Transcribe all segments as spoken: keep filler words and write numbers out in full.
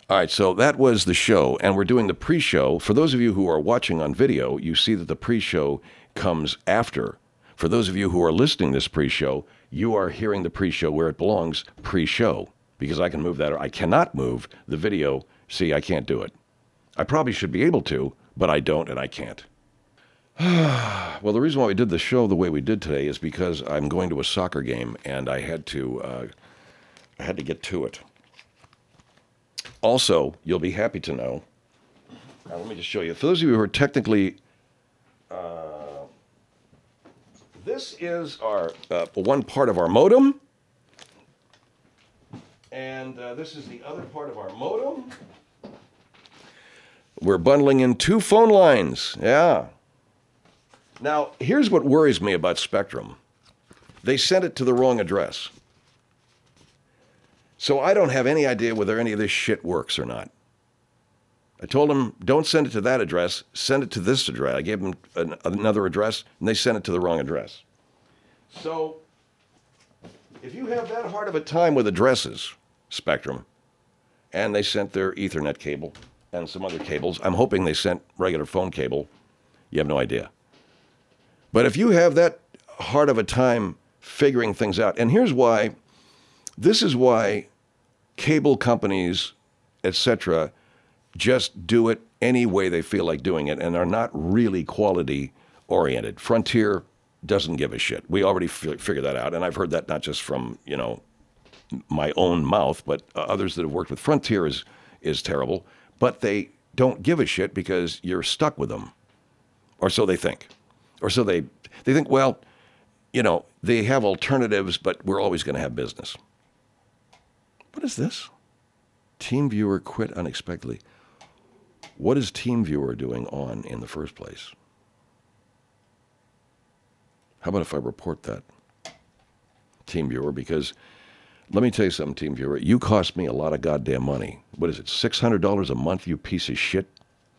All right, so that was the show, and we're doing the pre-show. For those of you who are watching on video, you see that the pre-show comes after. For those of you who are listening to this pre-show, you are hearing the pre-show where it belongs, pre-show, because I can move that, or I cannot move the video. See, I can't do it. I probably should be able to, but I don't, and I can't. Well, the reason why we did the show the way we did today is because I'm going to a soccer game, and I had to, uh, I had to get to it. Also, you'll be happy to know, now let me just show you. For those of you who are technically, uh, this is our uh, one part of our modem, and uh, this is the other part of our modem. We're bundling in two phone lines, yeah. Now, here's what worries me about Spectrum. They sent it to the wrong address. So I don't have any idea whether any of this shit works or not. I told them, don't send it to that address, send it to this address. I gave them an, another address, and they sent it to the wrong address. So, if you have that hard of a time with addresses, Spectrum, and they sent their Ethernet cable and some other cables, I'm hoping they sent regular phone cable, you have no idea. But if you have that hard of a time figuring things out, and here's why, this is why cable companies, et cetera, just do it any way they feel like doing it and are not really quality oriented. Frontier doesn't give a shit. We already f- figured that out, and I've heard that not just from, you know, my own mouth, but uh, others that have worked with Frontier is is terrible. But they don't give a shit because you're stuck with them, or so they think. Or so they, they think, well, you know, they have alternatives, but we're always going to have business. What is this? TeamViewer quit unexpectedly. What is TeamViewer doing on in the first place? How about if I report that? TeamViewer, because let me tell you something, TeamViewer. You cost me a lot of goddamn money. What is it, six hundred dollars a month, you piece of shit?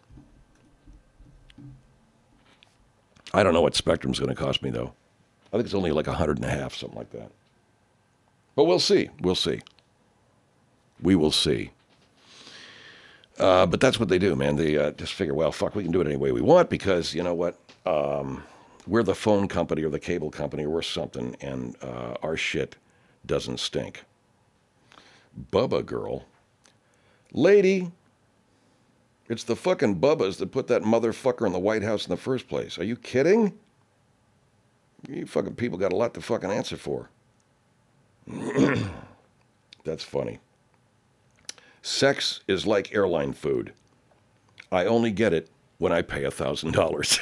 I don't know what Spectrum's going to cost me, though. I think it's only like a hundred and a half, something like that. But we'll see. We'll see. We will see. Uh, but that's what they do, man. They uh, just figure, well, fuck, we can do it any way we want because, you know what? Um, we're the phone company or the cable company or we're something, and uh, our shit doesn't stink. Bubba girl. Lady. It's the fucking Bubbas that put that motherfucker in the White House in the first place. Are you kidding? You fucking people got a lot to fucking answer for. That's funny. Sex is like airline food. I only get it when I pay a thousand dollars.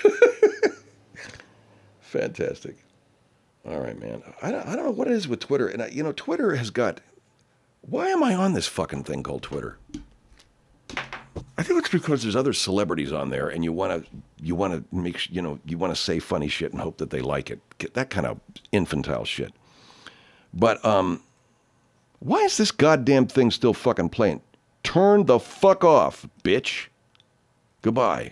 Fantastic. All right, man. I don't, I don't know what it is with Twitter. And, I, you know, Twitter has got... Why am I on this fucking thing called Twitter? I think it's because there's other celebrities on there, and you want to, you want to make, you know, you want to say funny shit and hope that they like it. That kind of infantile shit. But um, why is this goddamn thing still fucking playing? Turn the fuck off, bitch. Goodbye.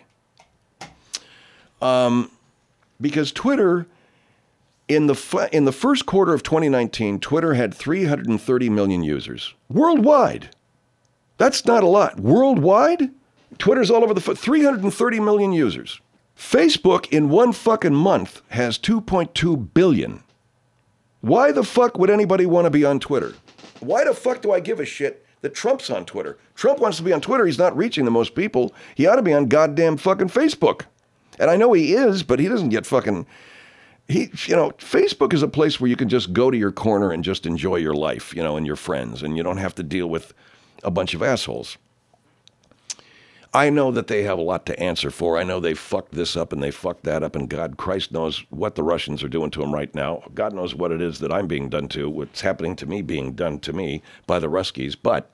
Um, because Twitter, in the fu- in the first quarter of twenty nineteen, Twitter had three hundred thirty million users worldwide. That's not a lot. Worldwide, Twitter's all over the foot. three hundred thirty million users. Facebook in one fucking month has two point two billion. Why the fuck would anybody want to be on Twitter? Why the fuck do I give a shit that Trump's on Twitter? Trump wants to be on Twitter. He's not reaching the most people. He ought to be on goddamn fucking Facebook. And I know he is, but he doesn't get fucking... He, you know, Facebook is a place where you can just go to your corner and just enjoy your life, you know, and your friends, and you don't have to deal with a bunch of assholes. I know that they have a lot to answer for. I know they fucked this up and they fucked that up, and God Christ knows what the Russians are doing to them right now. God knows what it is that I'm being done to, what's happening to me being done to me by the Ruskies. But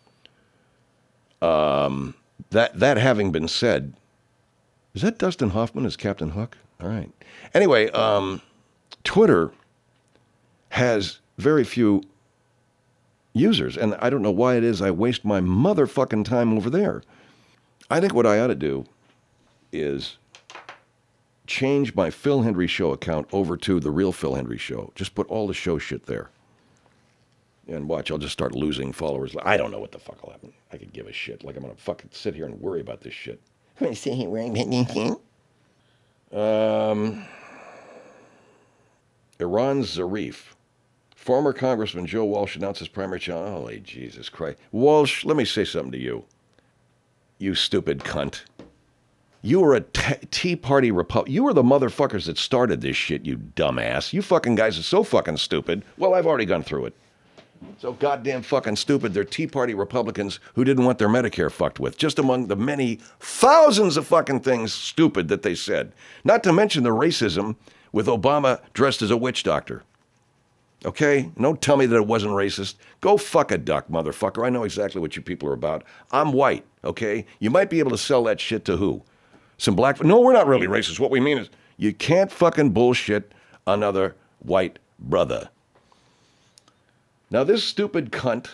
um, that that having been said, is that Dustin Hoffman as Captain Hook? All right. Anyway, um, Twitter has very few users, and I don't know why it is I waste my motherfucking time over there. I think what I ought to do is change my Phil Hendry Show account over to the real Phil Hendry Show. Just put all the show shit there. And watch, I'll just start losing followers. I don't know what the fuck will happen. I could give a shit. Like I'm gonna fucking sit here and worry about this shit. I'm gonna sit here worrying about this. Um, Iran Zarif. Former Congressman Joe Walsh announced his primary challenge. Holy Jesus Christ. Walsh, let me say something to you. You stupid cunt. You were a t- Tea Party Republican. You were the motherfuckers that started this shit, you dumbass. You fucking guys are so fucking stupid. Well, I've already gone through it. So goddamn fucking stupid. They're Tea Party Republicans who didn't want their Medicare fucked with. Just among the many thousands of fucking things stupid that they said. Not to mention the racism with Obama dressed as a witch doctor. Okay? Don't tell me that it wasn't racist. Go fuck a duck, motherfucker. I know exactly what you people are about. I'm white, okay? You might be able to sell that shit to who? Some black... No, we're not really racist. What we mean is you can't fucking bullshit another white brother. Now, this stupid cunt,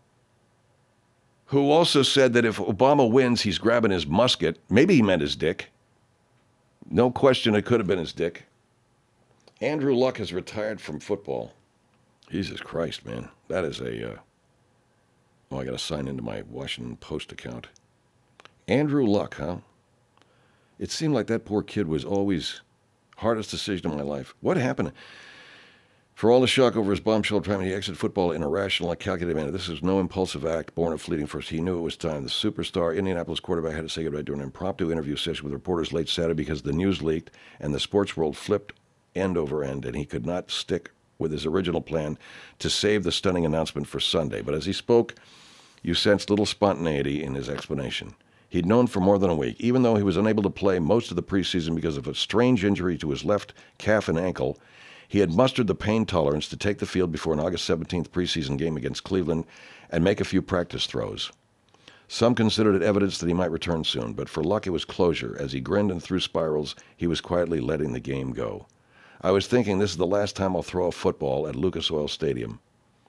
who also said that if Obama wins, he's grabbing his musket. Maybe he meant his dick. No question it could have been his dick. Andrew Luck has retired from football. Jesus Christ, man. That is a... Uh... Oh, I got to sign into my Washington Post account. Andrew Luck, huh? It seemed like that poor kid was always hardest decision of my life. What happened? For all the shock over his bombshell time, he exited football in a rational and calculated manner. This is no impulsive act born of fleeting first. He knew it was time. The superstar Indianapolis quarterback had to say goodbye during an impromptu interview session with reporters late Saturday because the news leaked and the sports world flipped end over end, and he could not stick with his original plan to save the stunning announcement for Sunday. But as he spoke, you sensed little spontaneity in his explanation. He'd known for more than a week, even though he was unable to play most of the preseason because of a strange injury to his left calf and ankle. He had mustered the pain tolerance to take the field before an August seventeenth preseason game against Cleveland and make a few practice throws. Some considered it evidence that he might return soon, but for Luck it was closure. As he grinned and threw spirals, he was quietly letting the game go. I was thinking this is the last time I'll throw a football at Lucas Oil Stadium.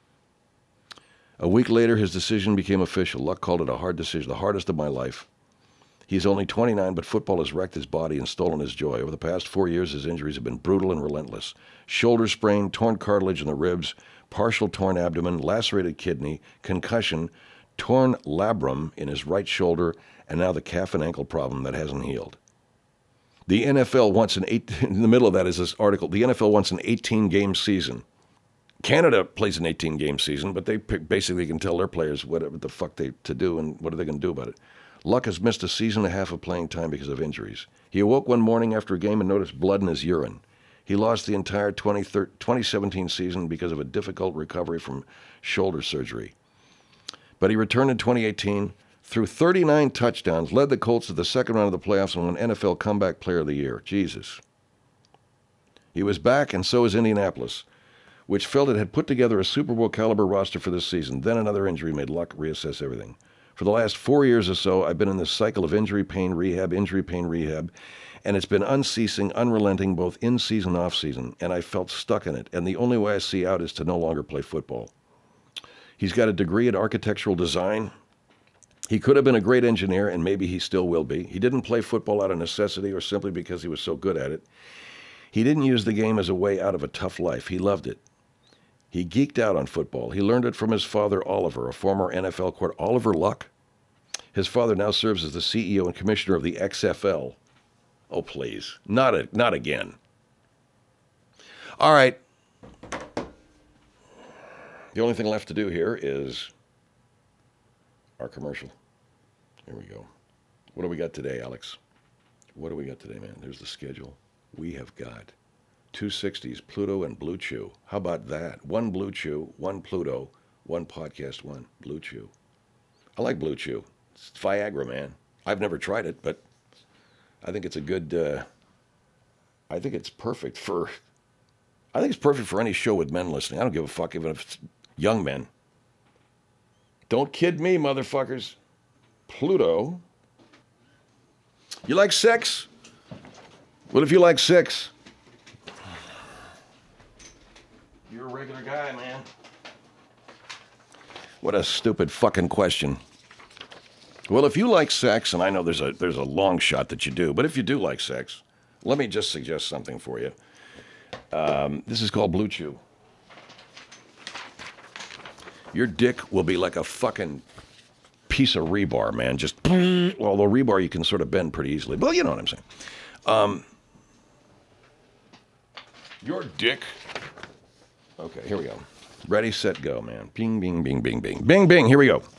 A week later, his decision became official. Luck called it a hard decision, the hardest of my life. He's only twenty-nine, but football has wrecked his body and stolen his joy. Over the past four years, his injuries have been brutal and relentless. Shoulder sprain, torn cartilage in the ribs, partial torn abdomen, lacerated kidney, concussion, torn labrum in his right shoulder, and now the calf and ankle problem that hasn't healed. The N F L wants an eight, in the middle of that is this article, the N F L wants an eighteen-game season. Canada plays an eighteen-game season, but they basically can tell their players what the fuck they to do and what are they going to do about it. Luck has missed a season and a half of playing time because of injuries. He awoke one morning after a game and noticed blood in his urine. He lost the entire twenty seventeen season because of a difficult recovery from shoulder surgery. But he returned in twenty eighteen, threw thirty-nine touchdowns, led the Colts to the second round of the playoffs, and won N F L Comeback Player of the Year. Jesus. He was back, and so is Indianapolis, which felt it had put together a Super Bowl caliber roster for this season. Then another injury made Luck reassess everything. For the last four years or so, I've been in this cycle of injury, pain, rehab, injury, pain, rehab, and it's been unceasing, unrelenting, both in-season, off-season, and I felt stuck in it, and the only way I see out is to no longer play football. He's got a degree in architectural design. He could have been a great engineer, and maybe he still will be. He didn't play football out of necessity or simply because he was so good at it. He didn't use the game as a way out of a tough life. He loved it. He geeked out on football. He learned it from his father, Oliver, a former N F L quarterback. Oliver Luck? His father now serves as the C E O and commissioner of the X F L. Oh, please. Not a, not again. All right. The only thing left to do here is our commercial. Here we go. What do we got today, Alex? What do we got today, man? There's the schedule. We have got two sixties, Pluto and Blue Chew. How about that? One Blue Chew, one Pluto, one Podcast One. Blue Chew. I like Blue Chew. It's Viagra, man. I've never tried it, but I think it's a good, uh, I think it's perfect for, I think it's perfect for any show with men listening. I don't give a fuck even if it's young men. Don't kid me, motherfuckers. Pluto. You like sex? Well, if you like sex, you're a regular guy, man. What a stupid fucking question. Well, if you like sex, and I know there's a there's a long shot that you do, but if you do like sex, let me just suggest something for you. Um, this is called Blue Chew. Your dick will be like a fucking piece of rebar, man. Just, although rebar you can sort of bend pretty easily. Well, you know what I'm saying. Um, your dick. Okay, here we go. Ready, set, go, man. Bing, bing, bing, bing, bing. Bing, bing, here we go.